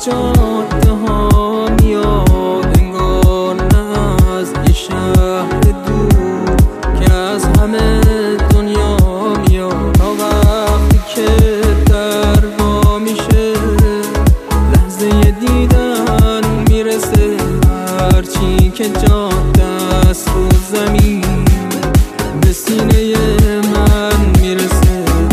جاده ها میاد انگار نه از یه شهر دور که از همه دنیا میاد. تا وقتی که در وا میشه لحظه دیدن میرسه، هرچی که جاده است رو زمین به سینه من میرسه.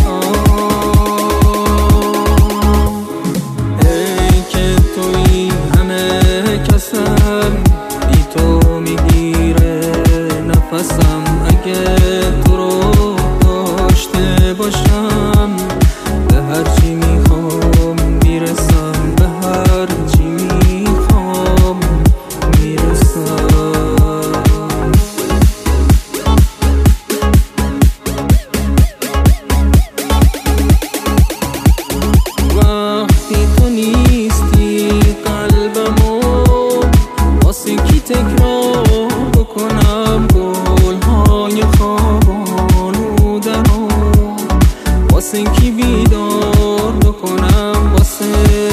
ای که توی همه کسم، بی تو میگیره نفسم. اگه تو رو داشته باشم به هرچی میخوام میرسم، به هرچی میخوام میرسم. وقتی تو نیستی قلبمو واسه کی تکرار بکنم؟ گلهای خوابان و درو واسه کی بیدار بکنم؟ واسه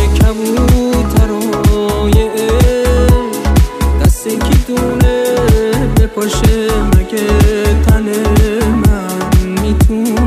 کبوترای عشق دست کی دونه بپاشه؟ مگه تن من میتونه